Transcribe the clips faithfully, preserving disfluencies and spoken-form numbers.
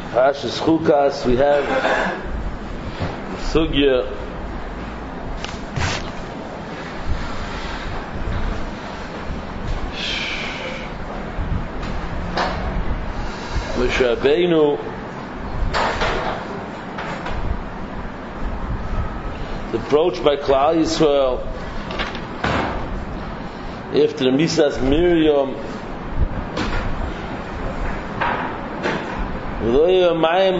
Parashas Chukas, we have Sugya Moshe Rabbeinu the approach by Klal Yisrael after the Misas Miriam. There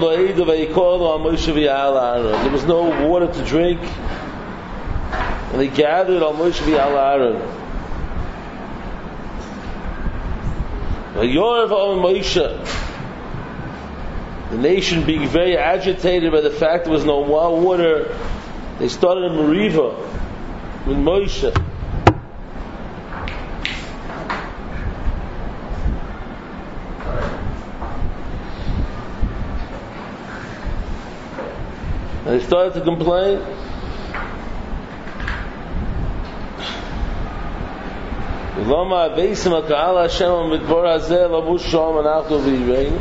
was no water to drink, and they gathered on Moshe v'al Aaron. The nation being very agitated by the fact there was no water, they started a meriva with Moshe. And they started to complain. Lama Beisim Akal Hashem Midbar Hazeh Lavush Shalom Anachnu V'Yireinu.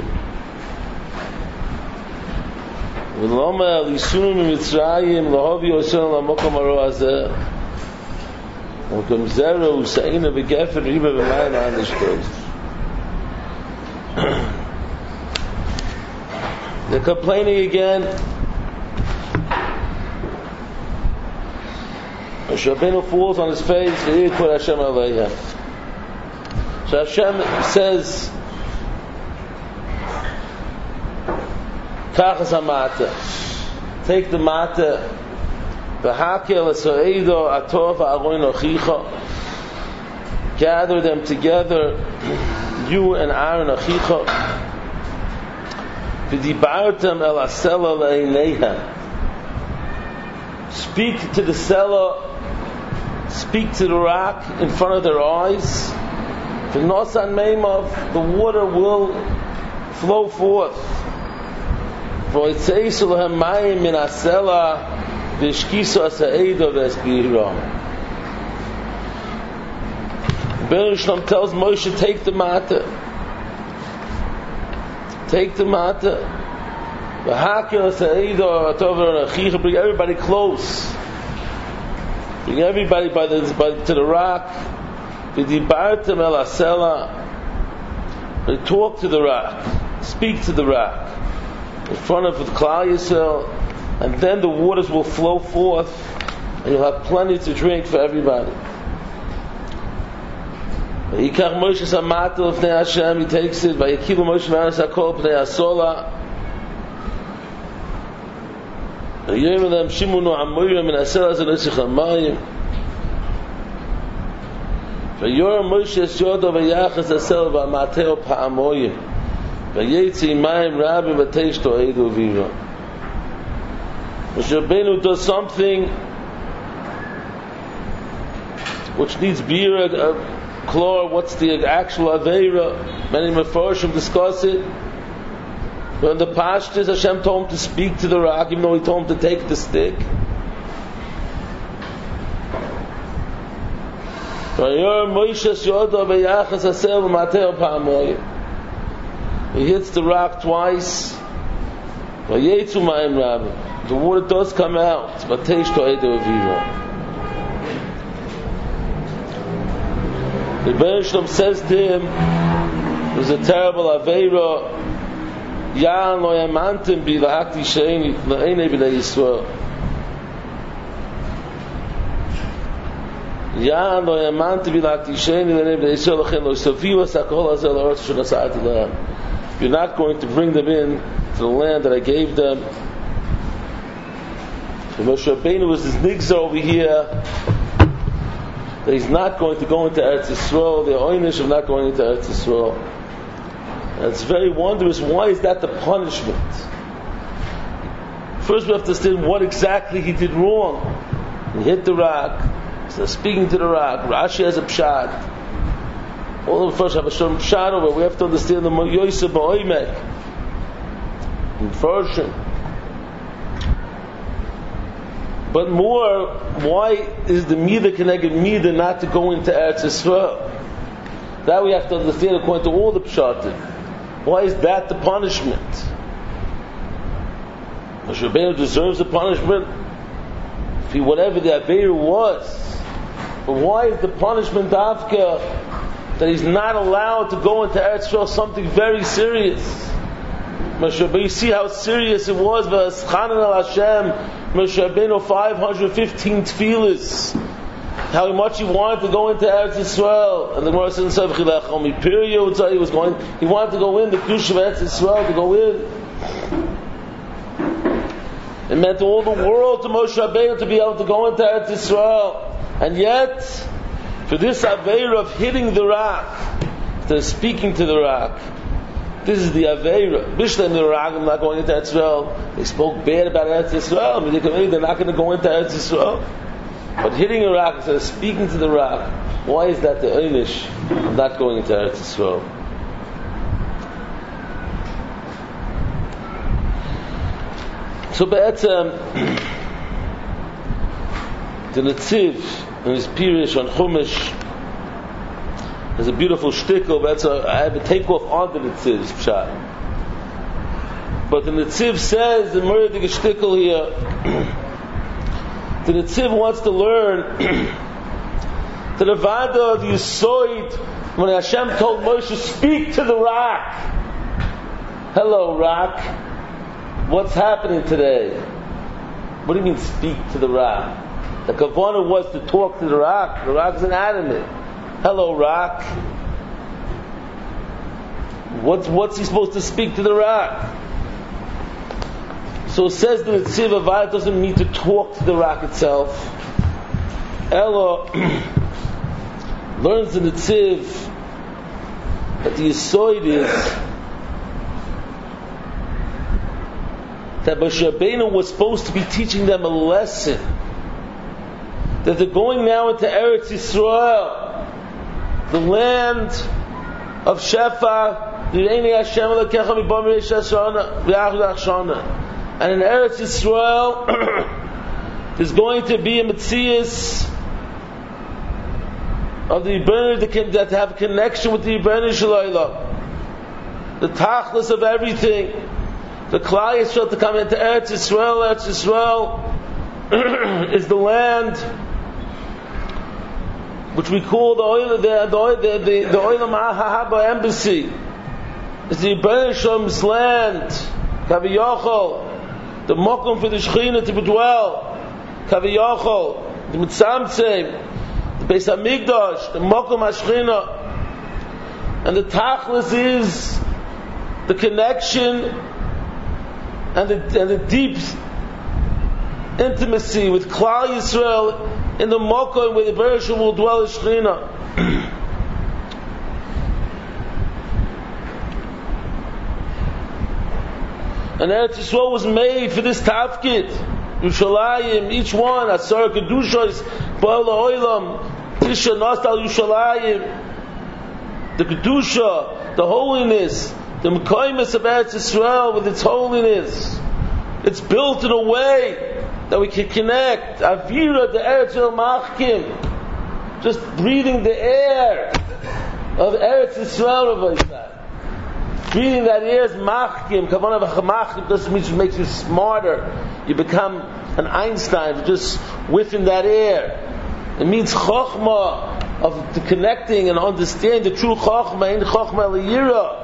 Lama Lisunu Mitzrayim Lahavi Yosel Lamokom Aro Hazeh. Ukem Zera Usaina V'Gefer Riba V'Mayim Anishtois. They're complaining again. Moshe Rabbeinu falls on his face. Hashem so Hashem says, Kachas HaMata, take the Mata, V'hakel Esoeido Atov Aaron Achicha, gather them together, you and Aaron Achicha, V'dibartem El Asela Le'ineiha, speak to the cellar, speak to the rock in front of their eyes. The water will flow forth. For it says, Bereshlam tells Moshe, take the matter. Take the matter. Bring everybody close. Bring everybody by the, by, to the rock. Talk to the rock. Speak to the rock. In front of the Klal Yisrael. And then the waters will flow forth. And you'll have plenty to drink for everybody. He takes it. Yom Shimonu Amorim and Asel as an Ischamayim. Vayor Moshe Yodo v'Yachas Asel v'Mateo Pa'amoyim. V'Yetzi Mayim Rabbi v'Teishto Eidu V'Ira. Moshe Rabbeinu does something which needs beer, uh, chlor. What's the actual aveira? Many Mefarshim discuss it. But in the Pashtus, Hashem told him to speak to the rock, even though He told him to take the stick. He hits the rock twice. The water does come out. The Bereshlam says to him, there's a terrible aveira. Yan lo yamantim bi lahakti sheini la'enei b'nei Yisrael. Yan lo yamantim bi lahakti sheini la'enei b'nei Yisrael l'chen lo yisaviu asakol hazel ha'aretz shenasa'ati lahem. You're not going to bring them in to the land that I gave them. So Moshe Rabbeinu was his nigza over here that he's not going to go into Eretz Yisrael. The oynish of not going into Eretz Yisrael. And it's very wondrous. Why is that the punishment? First we have to understand what exactly he did wrong. He hit the rock. So speaking to the rock. Rashi has a pshat. All of us first have a short pshat over. We have to understand the Yoysa Ba'oimek. In version. But more, why is the Mida connected Mida not to go into Eretz Yisrael? That we have to understand according to all the pshatim. Why is that the punishment? Moshe Rabbeinu deserves a punishment for whatever the Aveira was. But why is the punishment Dafka that he's not allowed to go into Eretz Yisrael something very serious? Moshe Rabbeinu, you see how serious it was. V'aschanan al Hashem, Moshe Rabbeinu, five hundred fifteen tefillas. How much he wanted to go into Eretz Yisrael, and the Gemara says in Sefer Chilachom, he was going. He wanted to go in the Kedusha of Eretz Yisrael to go in. It meant all the world to Moshe Rabbeinu to be able to go into Eretz Yisrael, and yet for this Aveira of hitting the rock, instead of speaking to the rock, this is the Aveira. Bishlam the rock, I'm not going into Eretz Yisrael. They spoke bad about Eretz Yisrael. I mean, they're not going to go into Eretz Yisrael. But hitting a rock instead of speaking to the rock, why is that the einish of not going into Eretz Yisrael? So Be'etzem, the Netziv in his Pirish on Chumash has a beautiful shtickle. I have a takeoff on the Netziv's pshat. But the Netziv says the murder shtickle here. The Netziv wants to learn the Nevada of Yisoid when Hashem told Moshe, speak to the rock. Hello, rock. What's happening today? What do you mean, speak to the rock? The kavanah was to talk to the rock. The rock's inanimate. Hello, rock. What's, what's he supposed to speak to the rock? So it says that the Netziv Avada doesn't mean to talk to the rock itself. Ella learns the Netziv that the Yisoid is that Moshe Rabbeinu was supposed to be teaching them a lesson. That they're going now into Eretz Yisrael, the land of Shefa, and in Eretz Yisrael, there's going to be a Metzias of the Yibbenah that have a connection with the Yibbenah Shalayla. The Tachlis of everything. The Klal Yisrael to come into Eretz Yisrael. Eretz Yisrael is the land which we call the Oil, the the the the, the Oilam HaHaba embassy. It's the Yibbenah Shalom's land. Kaviyachol. The Mokum for the Shechina to dwell, Kaviyachol, the Mitzamtzim, the Beis Hamikdash, the Mokum HaShechina, and the Tachlis is the connection and the, and the deep intimacy with Klal Yisrael in the Mokum where the Bereshit will dwell in Shechina. And Eretz Yisrael was made for this tafkid. Yushalayim, each one, Asar Kedushos, Ba'al Ha'olam, Tisha Nostal Yushalayim, the Kedusha, the holiness, the Mekaymis of Eretz Yisrael with its holiness. It's built in a way that we can connect. Avira, the Eretz Yisrael Machkim, just breathing the air of Eretz Yisrael. Breathing that air is machkim. Kavanah v'chamachkim doesn't mean it makes you smarter. You become an Einstein just whiffing that air. It means chokhmah of the connecting and understanding the true chokhmah in chokhmah l'yira.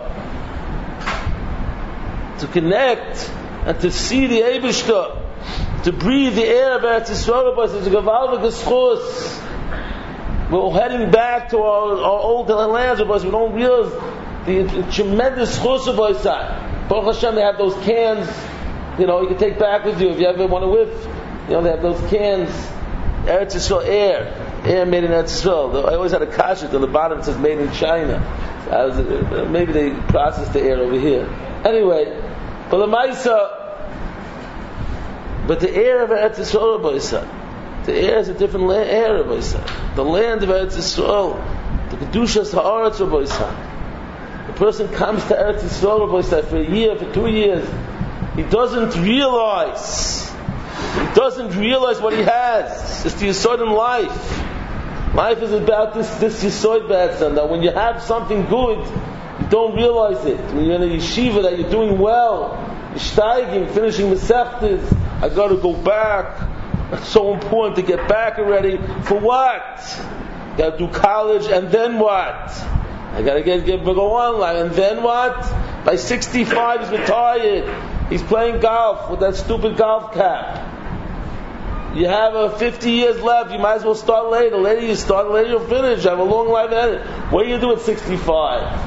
To connect and to see the Eibishter, to breathe the air of Eretz Yisrael. It's a gavaldik schus. We're heading back to our, our old lands, but we don't realize the tremendous chus of Oisai. Baruch Hashem, they have those cans, you know, you can take back with you if you ever want to whiff. You know, they have those cans, Eretz Yisrael air, air made in Eretz Yisrael. I always had a kasha on the bottom, it says made in China. I was, uh, maybe they process the air over here. Anyway, but the Maisa, but the air of Eretz Yisrael, Oisai. The air is a different la- air of Oisai. The land of Eretz Yisrael, the Kedushas Ha'aretz of Oisai. The person comes to Eretz Yisrael for a year, for two years. He doesn't realize. He doesn't realize what he has. It's the Yisod in life. Life is about this this Yisod B'etzem. That when you have something good, you don't realize it. When you're in a yeshiva that you're doing well, you're steiging, finishing Masechtas, I got to go back. It's so important to get back already. For what? Got to do college, and then what? I got to get, get go online, and then what? By sixty-five, he's retired. He's playing golf with that stupid golf cap. You have uh, fifty years left. You might as well start later. Later you start, later you'll finish. You have a long life ahead. What do you do at sixty-five?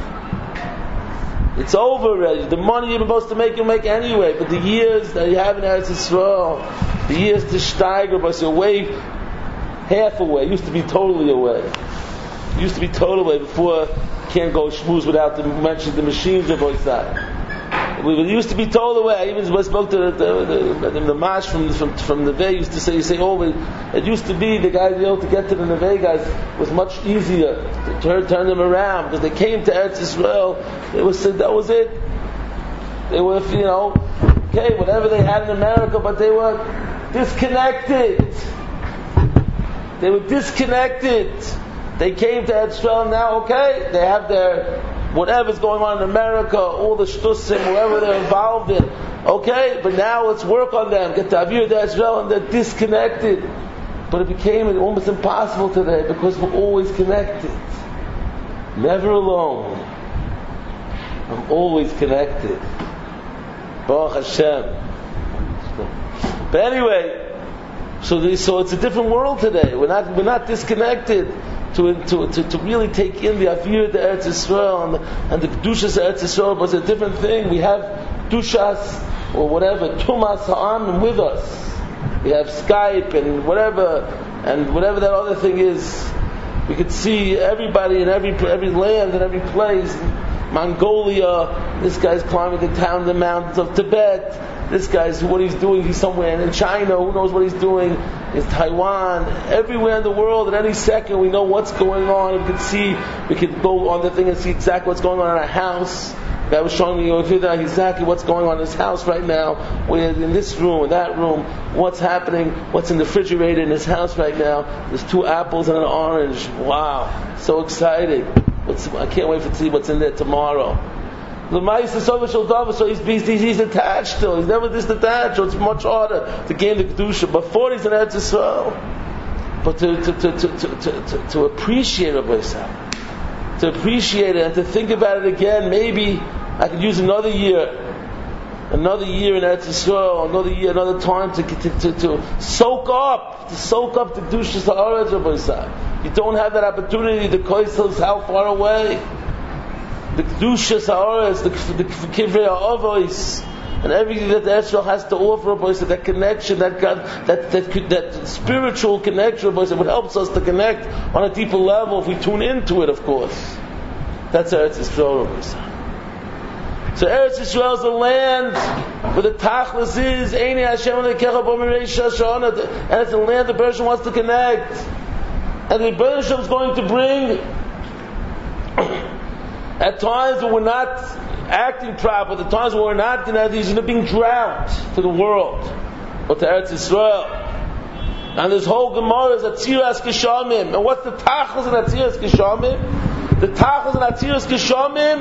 It's over already. The money you're supposed to make, you'll make anyway. But the years that you have in Eretz Yisrael, the years to steiger, but you're away, half away. It used to be totally away. It used to be totally away before you can't go schmooze without the, mentioning the machines of Oisai. We used to be told away. I even spoke to the the, the, the, the mash from from from the Neve. Used to say, you say, oh, it used to be the guys, you know, to get to the Neve guys was much easier to turn turn them around because they came to Eretz Yisrael. They was that was it. They were, you know, okay, whatever they had in America, but they were disconnected. They were disconnected. They came to Eretz Yisrael. Now, okay, they have their whatever's going on in America, all the shtussim, whatever they're involved in. Okay, but now let's work on them. Get to Avir to Israel, and they're disconnected. But it became almost impossible today because we're always connected. Never alone. I'm always connected. Baruch Hashem. But anyway, so, the, so it's a different world today. We're not we're not disconnected. To, to, to, to really take in the Avir to Eretz Yisrael and the, and the Kedushas Eretz Yisrael, but it's a different thing. We have Kedushas or whatever, Tumas Ha'am with us. We have Skype and whatever, and whatever that other thing is. We could see everybody in every every land and every place. Mongolia, this guy's climbing the town, the mountains of Tibet. This guy's, what he's doing, he's somewhere in China, who knows what he's doing, in Taiwan, everywhere in the world, at any second we know what's going on, we can see, we can go on the thing and see exactly what's going on in our house. The guy was showing me exactly what's going on in his house right now, we're in this room, in that room, what's happening, what's in the refrigerator in his house right now. There's two apples and an orange. Wow, so exciting. What's, I can't wait to see what's in there tomorrow. The Ma'aseh Sovah Dava, so he's, he's, he's attached still. He's never disattached. So it's much harder to gain the kedusha. Before he's in Eretz Yisrael, but to to to to to, to, to appreciate Rabbi Yisrael, to appreciate it and to think about it again. Maybe I could use another year, another year in Eretz Yisrael, another year, another time to to to, to soak up, to soak up the kedushas ha'aretz, Rabbi Yisrael. You don't have that opportunity. The Koisel is how far away. The Kedushas Ha'aretz, the, the Kivrei Ha'avos, and everything that the Israel has to offer, boys, that connection, that God, that that that spiritual connection, boys, that helps us to connect on a deeper level if we tune into it, of course. That's Eretz Yisrael, boys. So Eretz Yisrael is the land where the Tachlis is, Eini Hashem Elokecha Bo Mirei Shashana, and it's the land the person wants to connect, and the Rebbeinu is going to bring. At times when we're not acting proper, at times when we're not, you know, these are being drowned to the world, or to Eretz Yisrael. And this whole Gemara is Atziras Geshamim. And what's the Tachlis in Atziras Geshamim? The Tachlis in Atziras Geshamim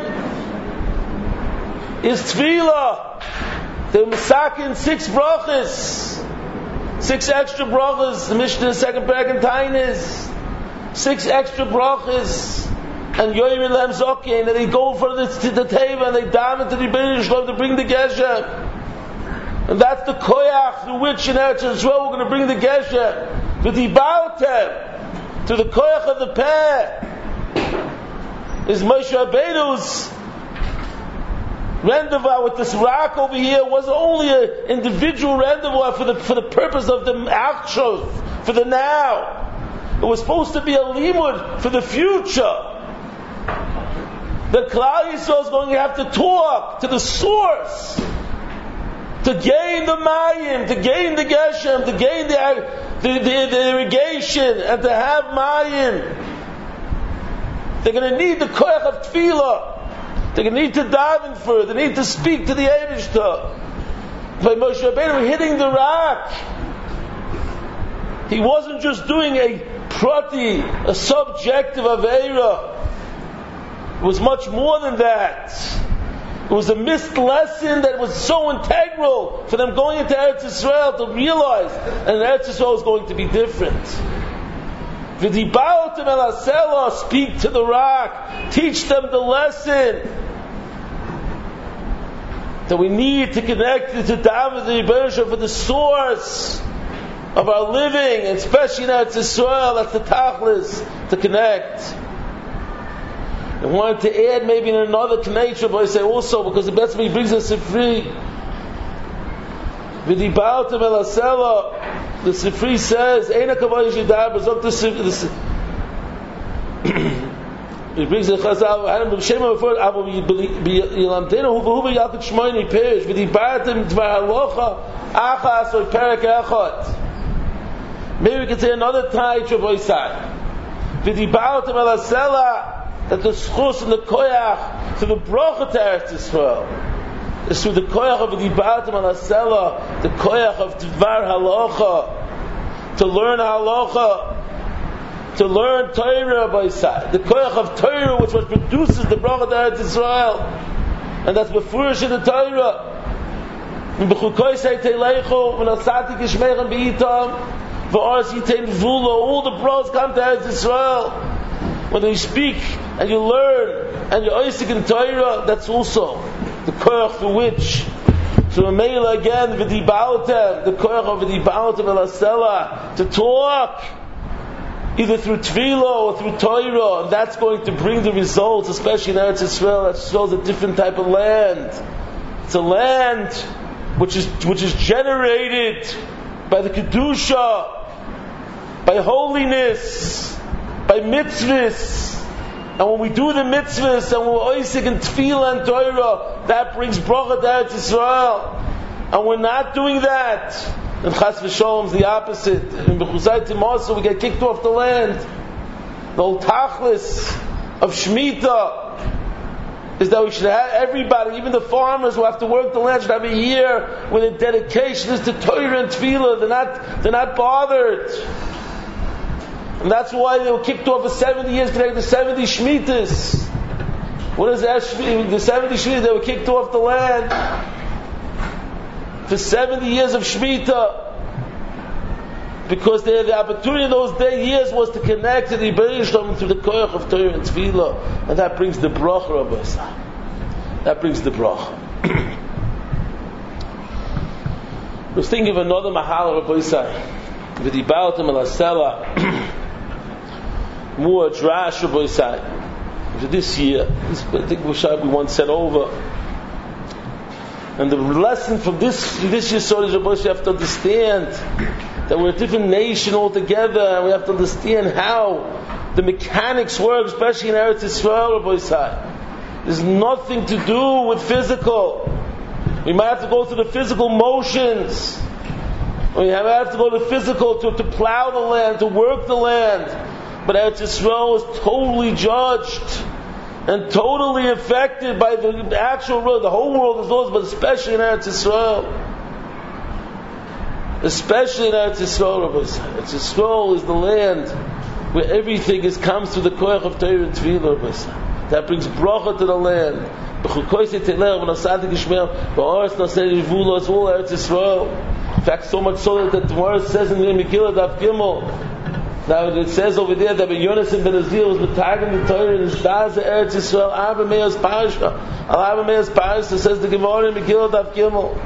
is Tefillah. They're Masakin six brachas, six extra brachas. The Mishnah, the second parak in Tainis, six extra brachas. And Yoyim Lam Zokin, and they go for the, to the Teva, and they dam into the Rebbeinu Shalom to bring the Geshem. And that's the Koyach through which in Eretz Yisrael we're going to bring the Geshem. To the Baaltem, to the Koyach of the Peh. Is Moshe Rabbeinu's rendezvous with this rock over here was only an individual rendezvous for the for the purpose of the Achshav, for the now. It was supposed to be a limud for the future. The Klal Yisrael is going to have to talk to the source to gain the Mayim, to gain the Geshem, to gain the, the, the, the irrigation, and to have Mayim. They're going to need the Koyach of Tefillah. They're going to need to daven for it. They need to speak to the Eibishter. By Moshe Rabbeinu hitting the rock, he wasn't just doing a prati, a subjective aveira, was much more than that. It was a missed lesson that was so integral for them going into Eretz Yisrael to realize, and Eretz Yisrael was going to be different. V'dibartem el hasela, speak to the rock, teach them the lesson that we need to connect to David the Rebbeinu for the source of our living, and especially in Eretz Yisrael. That's the tachlis, to connect. I wanted to add maybe in another connection, but I say also because the best way brings us free. V'dibartem el hasela, the Sifri says, Eina kavod yishidar, but the Sifri, it brings the Chazal, Adam b'Shema before, Abu b'Yilamtenu, hu v'hu b'Yalkut Shmoyni Perish, v'dibartem dvar halocha, achas or perek echot. Maybe we can say another time, Shavoi Sai. V'dibartem el hasela, that the schus and the koyach to the bracha to Eretz Yisrael is through the koyach of the dibartem al hasela, the koyach of dvar halacha, to learn halacha, to learn Torah by side, the koyach of Torah which was produces the bracha to Eretz Yisrael, and that's befurish in the Torah. B'chukoy say teileichu v'nasatik yishmeichem b'iyitam v'aras yitein v'ula, all the brachas come to Eretz Yisrael. When they speak and you learn and you're Isaac in Torah, that's also the koyach for which. So Meila again, v'dibautem, the koyach of v'dibautem el hasela, to talk either through tefillah or through Torah, and that's going to bring the results, especially in Eretz Yisrael. That shows a different type of land. It's a land which is which is generated by the kedusha, by holiness, by mitzvahs. And when we do the mitzvahs and we're oisik and tefillah and Torah, that brings bracha to Eretz Yisrael. And we're not doing that, then chas v'sholom is the opposite. In Bechuzai Timasa we get kicked off the land. The whole tachlis of Shemitah is that we should have everybody, even the farmers who have to work the land, should have a year where the dedication is to Torah and tefillah. They're not, they're not bothered. And that's why they were kicked off for seventy years, connected to seventy Shemitahs. What is that? The seventy Shemitahs, they were kicked off the land for seventy years of Shemitah. Because they had the opportunity in those day years was to connect to the Rebbeinu Shalom through the koyach of Torah and Tefillah. And that brings the bracha, Rabbi Yisrael. That brings the bracha. I was thinking of another mahal, Rabbi Yisrael. V'dibartem el hasela. More drash, Rabbi Yisrael. For this year, this, I think we once said over. And the lesson from this this year's Sodas Rabbi Yisrael, you have to understand that we're a different nation altogether, and we have to understand how the mechanics work, especially in Eretz Yisrael, Rabbi Yisrael. There's nothing to do with physical. We might have to go through the physical motions. We have to go to physical to, to plow the land, to work the land. But Eretz Yisrael is totally judged and totally affected by the actual world. The whole world is lost, but especially in Eretz Yisrael. Especially in Eretz Yisrael. Eretz Yisrael is the land where everything is comes through the koyach of Torah and Tefillah. That brings bracha to the land. It's all Eretz Yisrael. In fact, so much so that the Gemara says in the Megillah Daf Gimel. Now it says over there that Ben Yonasan ben Azir was metagim the Torah in his Daz Eretz Yisrael Abba Meir's Parasha. Al Abba Meir's Parasha says the Gemara in Megillah Daf Gimel.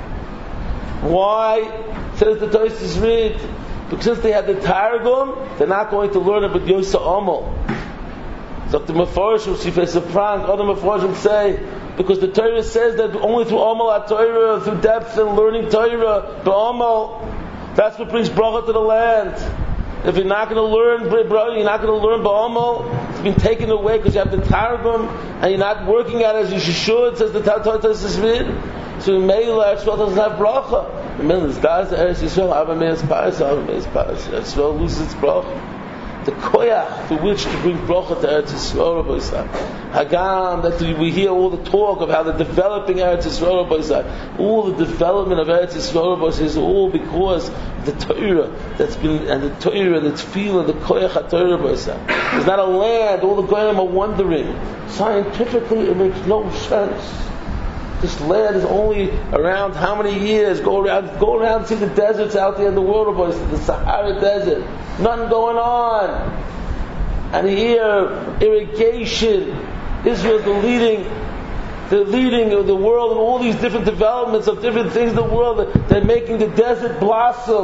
Why? Says the Tosfos read because since they had the Targum, they're not going to learn about Yosa Omal. So the Mefarshim, Shifei Sefrank, other Mefarshim say because the Torah says that only through Omal HaTorah, through depth and learning Torah, the Omal, that's what brings bracha to the land. If you're not going to learn, brother, you're not going to learn Ba'amal. It's been taken away because you have the Targum and you're not working at it as you should, says the Tosfos. So Meila Eretz Yisrael doesn't have bracha. The middle is Daz Eretz Yisrael, Abba Meir's Paras, Abba Meir's Paras. Eretz Yisrael loses its bracha. the koyach through which to bring bracha to Eretz Yisrael, Rabbi Yisrael. Hagam, that we hear all the talk of how the developing Eretz Yisrael, Rabbi Yisrael. All the development of Eretz Yisrael, Rabbi Yisrael, is all because of the Torah that's been, and the Torah that's feeling the koyach HaTorah, Rabbi Yisrael. There's not a land, all the Goyim are wondering. Scientifically, it makes no sense. This land is only around how many years? Go around, go around and see the deserts out there in the world, Rabbi Yisrael, the Sahara Desert. Nothing going on. And here, irrigation. Israel's the leading, the leading of the world in all these different developments of different things in the world. They're making the desert blossom.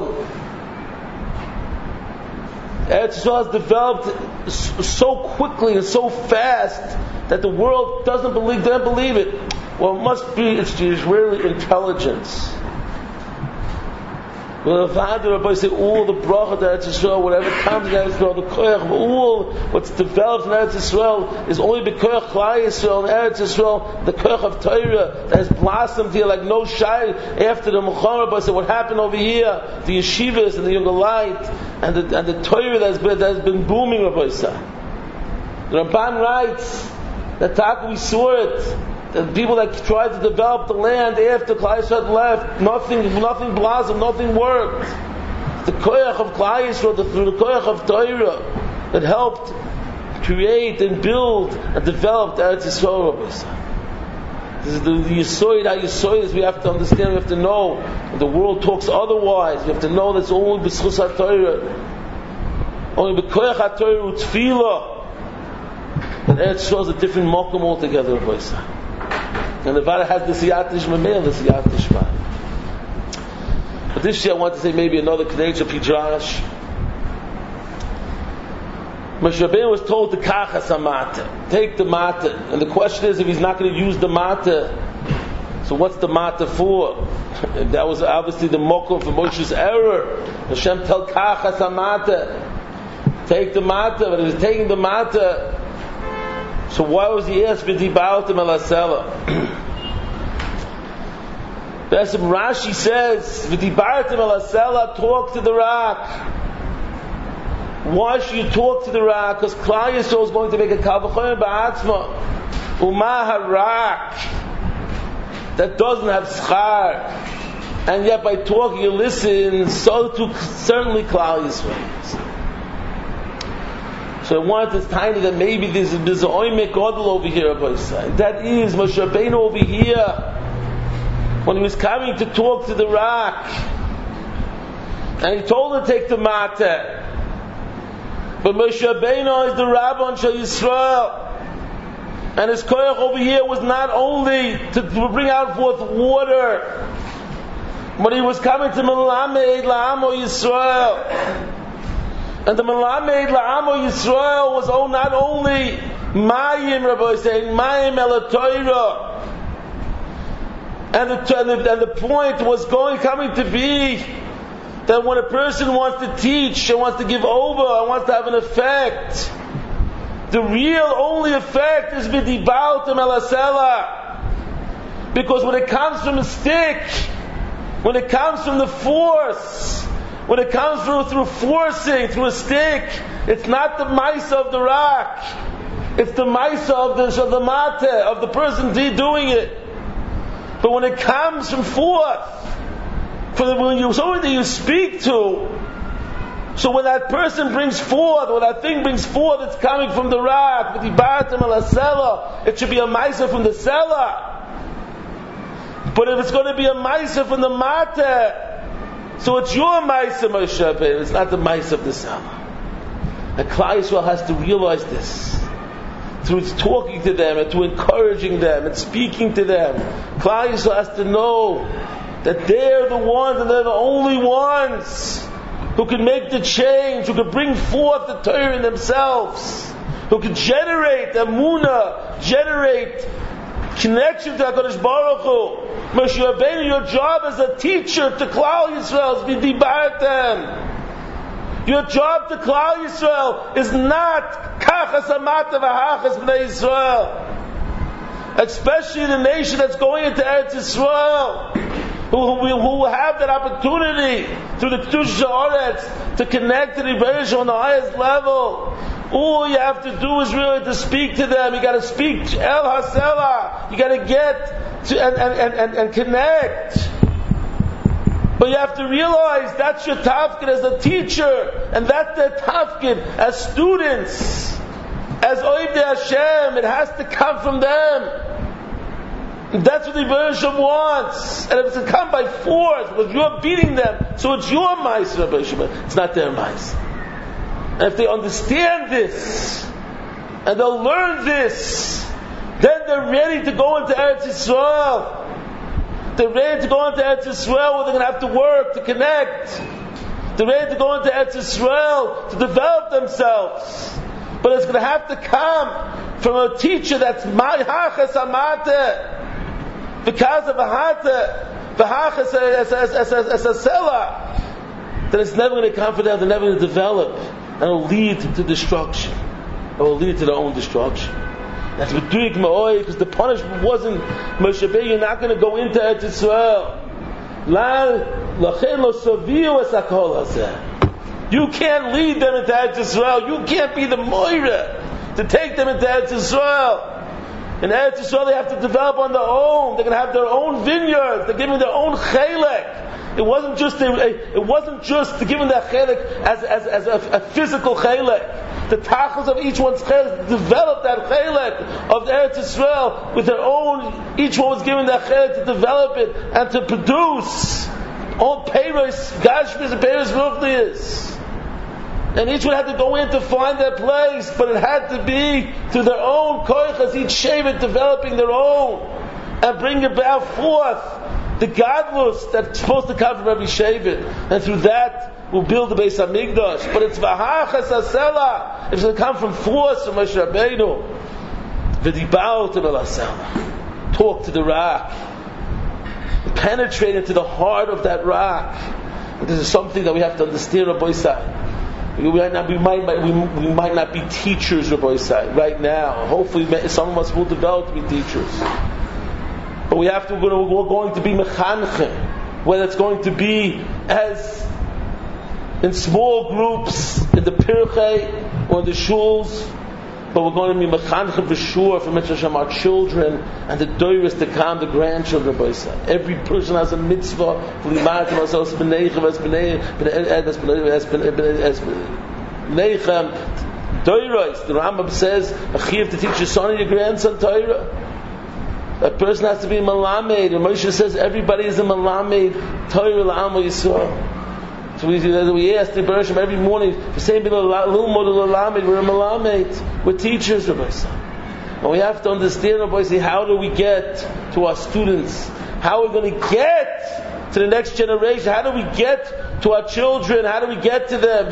Eretz Yisrael has developed so quickly and so fast that the world doesn't believe, doesn't believe it. Well, it must be it's the Israeli intelligence. Well, the Father Rabbi say all the bracha that Eretz Yisrael, whatever comes in Eretz Yisrael, the koyach, all what's developed in Eretz Yisrael is only the koyach Klal Yisrael in Eretz Yisrael, the koyach of Torah that has blossomed here like no shai after the Muhammad Rabbi said what happened over here, the yeshivas and the younger light and the and the Torah that has been that has been booming, Rabbi said. The Ramban writes that Taka we saw it. The people that tried to develop the land after Klal Yisrael left, nothing, nothing blossomed, nothing worked. The koyach of Klal Yisrael, the, the koyach of Torah, that helped create and build and develop Eretz Yisrael. This is the, the Yisoid, how Yisoid is. We have to understand, we have to know. When the world talks otherwise, we have to know that's only b'schus HaTorah. Only b'koyach HaTorah u'tfilah. That Eretz Yisrael is a different mokum altogether. And the Vada has the Siyat Nishma and the Siyat Nishma. But this year I want to say maybe another Knech of Pidrash. Moshe Rabbeinu was told to kachas hamata, take the mata. And the question is if he's not going to use the mata, so what's the mata for? That was obviously the mokum for Moshe's error. Hashem tell kachas hamata, take the mata, but if he's taking the mata, so why was he asked v'dibartem el hasela? Besim Rashi says v'dibartem el hasela, talk to the rock. Why should you talk to the rock? Because Klal Yisrael is going to make a kal v'chomer ba'atzma. Umah harak that doesn't have schar, and yet by talking you listen. So to certainly Klal Yisrael. So I wanted to tell you that maybe there's, there's an oimek gadol over here, Rabbi Yisrael. That is Moshe Rabbeinu over here, when he was coming to talk to the rock, and he told her to take the mata. But Moshe Rabbeinu is the Rabban Shel Yisrael, and his koyach over here was not only to, to bring out forth water, but he was coming to Melamed La'amo Yisrael. And the Melamed La'amo Yisrael was oh, not only Mayim, Rabbi saying Mayim El Torah, and the, and the and the point was going coming to be that when a person wants to teach and wants to give over and wants to have an effect, the real only effect is v'dibartem el hasela, because when it comes from a stick, when it comes from the force, when it comes through through forcing, through a stick, it's not the maisa of the rock. It's the maisa of the, of the mate, of the person doing it. But when it comes from forth, for the, when you, someone that you speak to, so when that person brings forth, when that thing brings forth, it's coming from the rock, with the batim al hasela, it should be a maisa from the selah. But if it's going to be a maisa from the mate, so it's your Maisa, Moshe Rabbeinu. It's not the Maisa of the Sama. And Klal Yisrael has to realize this through talking to them and through encouraging them and speaking to them. Klal Yisrael has to know that they're the ones and they're the only ones who can make the change, who can bring forth the Torah in themselves, who can generate emunah, generate connection to HaKadosh Baruch Hu. Moshe Rabbeinu, your job as a teacher to Klal Yisrael is v'dibartem. Your job to Klal Yisrael is not kachas hamata v'hachas b'nei Yisrael. Especially in a nation that's going into Eretz Yisrael, who, who, who have that opportunity through the Kedusha Haaretz to connect to the Rebbeinu on the highest level. All you have to do is really to speak to them. You got to speak El Hasela. You got to get to and, and, and, and connect. But you have to realize that's your tafkid as a teacher, and that's their tafkid as students, as Oivdei Hashem. It has to come from them. That's what the Rebbeinu wants. And if it's to come by force, because you're beating them, so it's your mice, Rebbeinu. It's not their mice. And if they understand this, and they'll learn this, then they're ready to go into Eretz Yisrael. They're ready to go into Eretz Yisrael where they're going to have to work, to connect. They're ready to go into Eretz Yisrael to develop themselves. But it's going to have to come from a teacher that's Ma'achas Amate. Because of a Hata, V'hachas as a Sela, then it's never going to come for them, they're never going to develop. And it will lead to destruction. It will lead to their own destruction. That's B'duik Ma'oi, because the punishment wasn't Moshe Rabbeinu, you're not going to go into Eretz Yisrael. You can't lead them into Eretz Yisrael. You can't be the Moira to take them into Eretz Yisrael. In Eretz Yisrael, they have to develop on their own. They're going to have their own vineyards. They're giving their own chelek. It wasn't just a, a, it wasn't just to give them that chelek as as, as a, a physical chelek. The tachlis of each one's chelek, develop that chelek of the Eretz Yisrael with their own. Each one was given that chelek to develop it and to produce all peiros, gashmis and peiros ruchnius. And each one had to go in to find their place, but it had to be to their own koichas, each shevet developing their own and bring about forth the godless that's supposed to come from every shevet. And through that, we'll build the Beis Hamikdash. But it's v'hachas hasela. It's going to come from force from Moshe Rabbeinu. V'dibartem el hasela. Talk to the rock. Penetrate into the heart of that rock. And this is something that we have to understand, Rabbi Yisai. We might not be, we might, we, we might not be teachers, Rabbi Yisai, right now. Hopefully, some of us will develop to be teachers. But we have to. We're going to be mechanchim, whether it's going to be as in small groups in the pirchei or in the shuls. But we're going to be mechanchim for sure for Mitzvah Hashem, our children and the doiris to come, the grandchildren. Every person has a mitzvah. The Rambam says a chiyuv to teach your son and your grandson Torah. A person has to be malamed. And Moshe says everybody is a malamed Torah l'amo Yisrael. So we, we ask the Bereshim every morning, the same people, we're a malamed, we're teachers, Rabbi Yisai. And we have to understand, Rabbi Yisai, how do we get to our students? How are we going to get to the next generation? How do we get to our children? How do we get to them?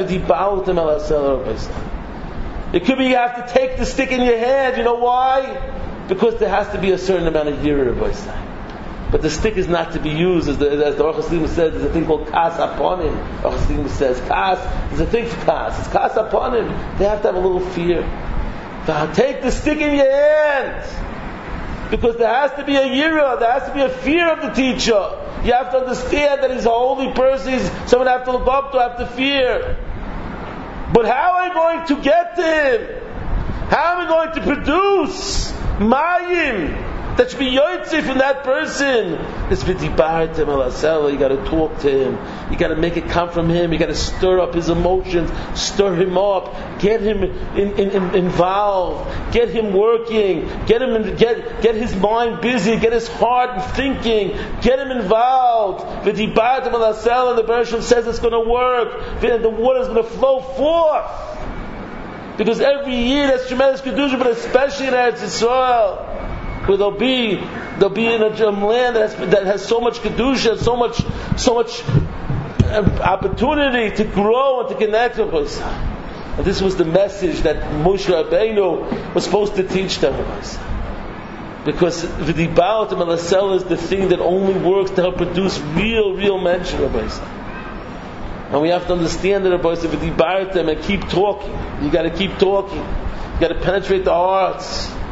It could be you have to take the stick in your hand. You know why? Because there has to be a certain amount of yira, Rabbi Yisai. But the stick is not to be used, as the, as the Aruch HaShlim says, there's a thing called kas upon him. Aruch HaShlim says, kas, there's a thing for kas. It's kas upon him. They have to have a little fear. Take the stick in your hand. Because there has to be a yira, there has to be a fear of the teacher. You have to understand that he's a holy person, he's someone I have to look up to, I have to fear. But how am I going to get to him? How am I going to produce mayim that should be yotze from that person? It's v'dibartem el hasela. You got to talk to him. You got to make it come from him. You got to stir up his emotions, stir him up, get him in, in, in, involved, get him working, get him in, get get his mind busy, get his heart thinking, get him involved. V'dibartem el hasela. The Bereshit says it's going to work. The water is going to flow forth. Because every year there's tremendous kedusha, but especially in Eretz Yisrael, where they'll be, they'll be in a land that has, that has so much kedusha, so much, so much opportunity to grow and to connect with us. And this was the message that Moshe Rabbeinu was supposed to teach them. Because v'dibartem el hasela is the thing that only works to help produce real, real mention of us. And we have to understand that about v'dibartem and keep talking. You got to keep talking. You got to penetrate the hearts.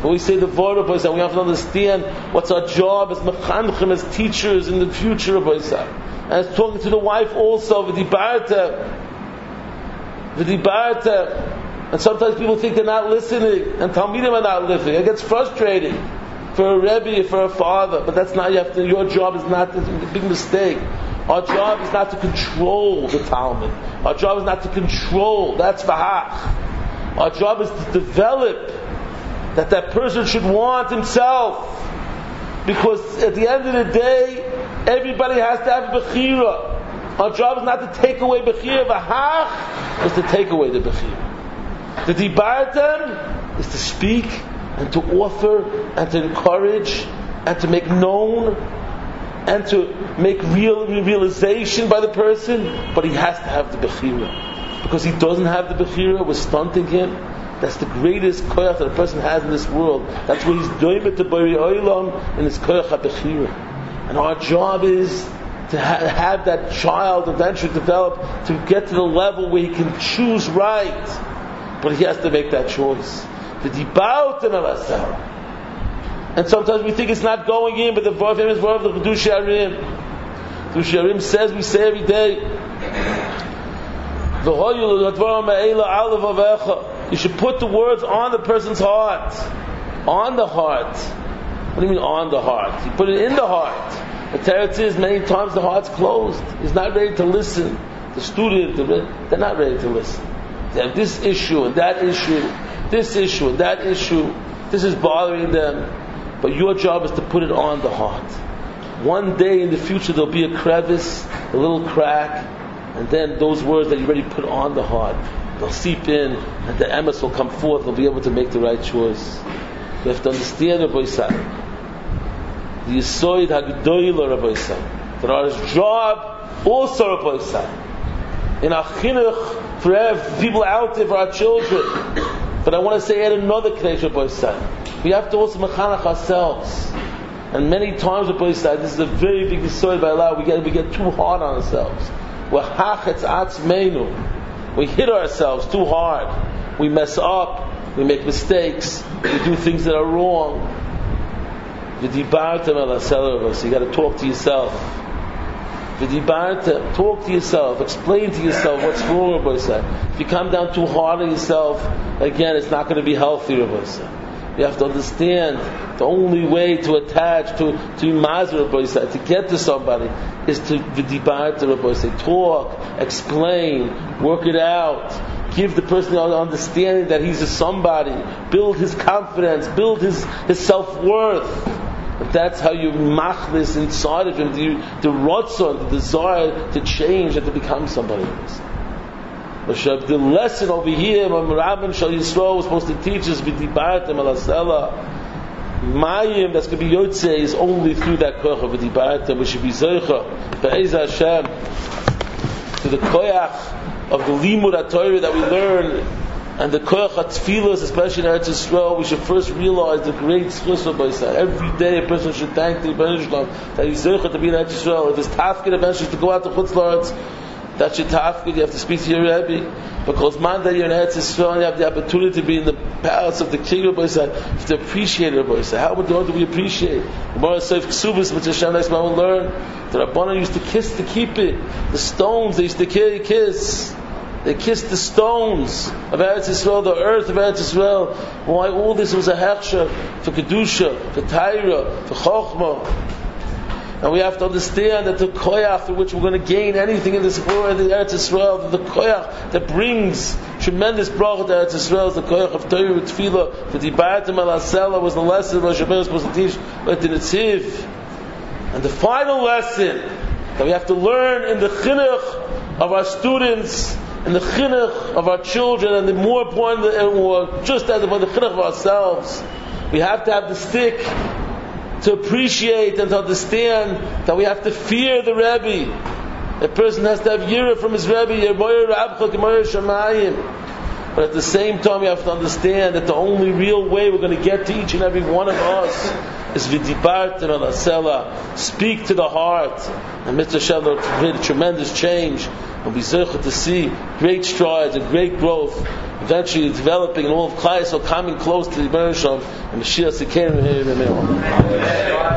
When we say the word of Boisai, we have to understand what's our job as mechanchim, as teachers in the future of Boisai. And it's talking to the wife also, v'dibarta, v'dibarta. And sometimes people think they're not listening, and Talmidim are not listening. It gets frustrating for a Rebbe, for a father, but that's not, you have to, your job is not, it's a big mistake. Our job is not to control the Talmud. Our job is not to control, that's v'hach. Our job is to develop that that person should want himself. Because at the end of the day, everybody has to have bechira. Our job is not to take away bechira, v'hach is to take away the bechira. The dibartem is to speak and to offer and to encourage and to make known and to make real realization by the person, but he has to have the bechira. Because he doesn't have the bechira, we're stunting him. That's the greatest koyach that a person has in this world. That's what he's doing with the Bari Olam in his koyach ha-bechira. And our job is to ha- have that child eventually develop to get to the level where he can choose right. But he has to make that choice. The dibautim alasar. And sometimes we think it's not going in, but the famous word of the Chedush Harim. Chedush Harim says, we say every day, you should put the words on the person's heart. On the heart. What do you mean on the heart? You put it in the heart. The teretz is many times the heart's closed. He's not ready to listen. The student, they're not ready to listen. They have this issue and that issue, this issue and that issue. This is bothering them. But your job is to put it on the heart. One day in the future there'll be a crevice, a little crack, and then those words that you already put on the heart, they'll seep in, and the emes will come forth. They'll be able to make the right choice. You have to understand, Rabbi Yisrael, the Yisoid HaGdoila, Rabbi Yisrael, that our job also, Rabbi Yisrael, in our chinuch, for people out there, for our children. But I want to say add another connection, Rabbi Yisrael. We have to also mechanach ourselves. And many times, Rabbi Yisrael, this is a very big Yisoid by Allah, we get, we get too hard on ourselves. We're hachetz atzmeinu. We hit ourselves too hard. We mess up. We make mistakes. We do things that are wrong. V'dibartem el haseler. So you got to talk to yourself. V'dibartem, talk to yourself. Explain to yourself what's wrong, Rabbi Yisrael. If you come down too hard on yourself, again, it's not going to be healthy, Rabbi Yisrael. You have to understand the only way to attach to to Mazur Rabbi Yisrael, to get to somebody, is to v'dibartem Rabbi Yisrael. Talk, explain, work it out. Give the person an understanding that he's a somebody. Build his confidence. Build his, his self-worth. But that's how you mach this inside of him. The, the rotzon, the desire to change and to become somebody else. The lesson over here, Rabban Shal Yisrael was supposed to teach us v'dibartem el hasela. Mayim that's going to be yotze is only through that koyach of v'dibartem. We should be zoicha be'ez Hashem to the koyach of the limud HaTorah that we learn, and the koyach HaTfilos, especially in Eretz Yisrael. We should first realize the great schus of Boisai. Every day a person should thank the Rebbeinu Shalom that he's zoicha to be in Eretz Yisrael. If it's tafkid eventually to go out to Chutz La'aretz, that's your tafkid. You have to speak to your Rebbe. Because man that you're in Eretz Yisrael, you have the opportunity to be in the palace of the king of Boisai. You have to appreciate it, Boisai. How much do we appreciate? The Gemara says Ksubis, which Hashem next man will learn. The Rabbanan used to kiss to keep it. The stones they used to kiss. They kissed the stones of Eretz Yisrael, the earth of Eretz Yisrael. Why all this was a hechsher for kedusha, for taira, for chokhmah. And we have to understand that the koyach through which we're going to gain anything in this world, in Eretz Yisrael, the koyach that brings tremendous bracha to Eretz Yisrael is the koyach of Torah and Tefillah. The Dibartem el hasela was the lesson Rosh Hashanah was supposed to teach at the Netziv. And the final lesson that we have to learn in the chinuch of our students, in the chinuch of our children, and the more important, or just as about the chinuch of ourselves, we have to have the stick to appreciate and to understand that we have to fear the Rebbe. A person has to have yirah from his Rebbe. But at the same time, we have to understand that the only real way we're going to get to each and every one of us is v'dibartem el hasela. Speak to the heart, and Mister Shem will create a tremendous change. and be zeicha to see great strides and great growth, eventually developing, and all of Klal Yisrael coming close to the Rebbeinu Shalom and Mashiach Sikeinu.